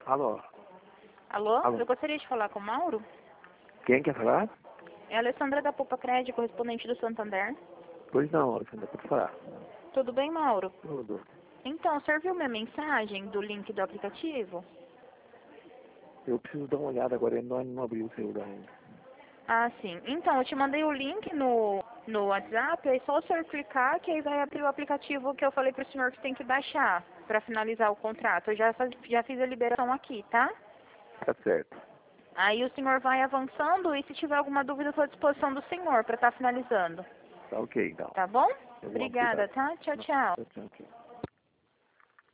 Alô? Alô? Alô? Eu gostaria de falar com o Mauro. Quem quer falar? É a Alessandra da Poupa Crédito, correspondente do Santander. Pois não, Alexandre, pode falar. Tudo bem, Mauro? Tudo. Então, o senhor viu minha mensagem do link do aplicativo? Eu preciso dar uma olhada agora, ele não abriu o celular ainda. Ah, sim. Então, eu te mandei o link no WhatsApp, aí só o senhor clicar que aí vai abrir o aplicativo que eu falei pro senhor que tem que baixar para finalizar o contrato. Eu já fiz a liberação aqui, tá? Tá certo. Aí o senhor vai avançando e se tiver alguma dúvida, eu estou à disposição do senhor para estar finalizando. Tá ok, então. Tá bom? Eu vou Obrigada, aproveitar. tá? Tchau, tchau. Tchau, tchau.